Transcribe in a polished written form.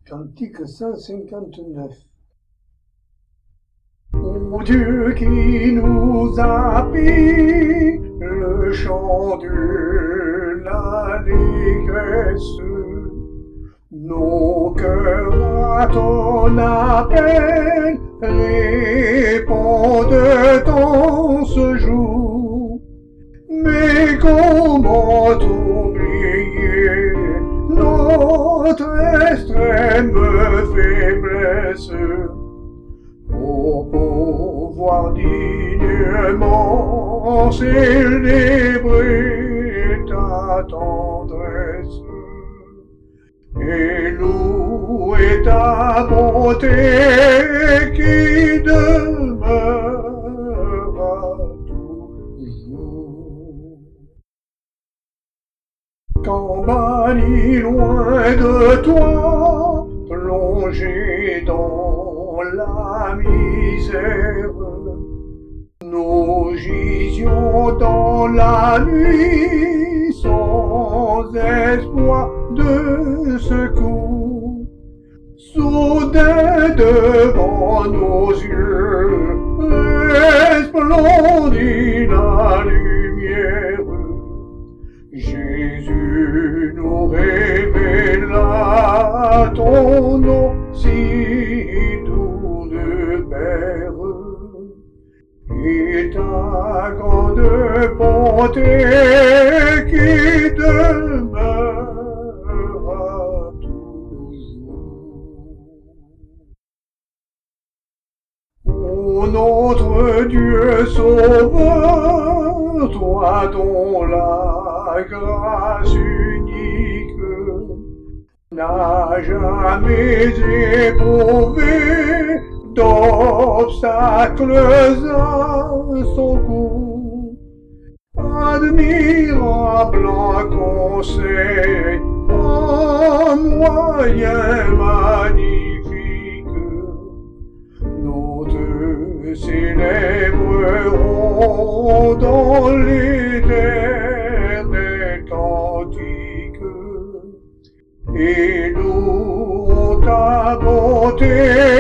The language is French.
Cantique 159. Ô Dieu qui nous a appris le chant de l'allégresse, nos cœurs à ton appel répondent en ce jour. Mais comment oublier notre extrême faiblesse pour pouvoir dignement célébrer ta tendresse et louer ta bonté qui demeurera toujours. Quand banni loin de toi, plongé dans la misère, nous gisions dans la nuit sans espoir de secours. Soudain devant nos yeux resplendit la lumière. Jésus nous révéla ton nom si doux de Père, et ta grande bonté qui demeurera toujours. Ô notre Dieu sauveur, toi dont la grâce unique n'a jamais éprouvé d'obstacles à son cours. Admirable conseil, en moyen magnifique, nous te célébrerons dans l'éternel cantique et louons ta bonté